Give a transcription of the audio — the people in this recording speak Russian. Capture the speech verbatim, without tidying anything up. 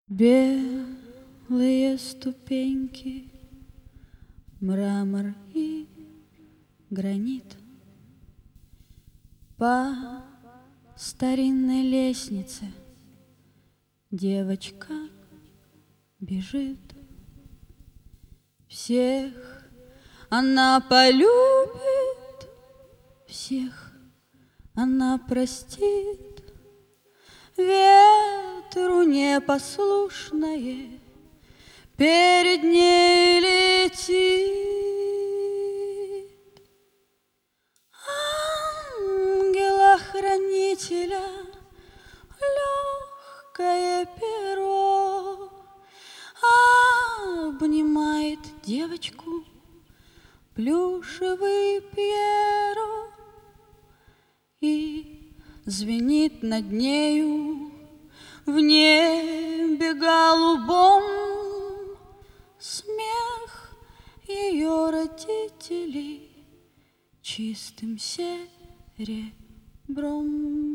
Белые ступеньки, мрамор и гранит. По старинной лестнице девочка бежит. Всех она полюбит, всех она простит. Ветру непослушное перед ней летит. Ангела-хранителя легкое перо обнимает девочку плюшевый Пьеро, и звенит над нею в небе голубом смех ее родителей чистым серебром.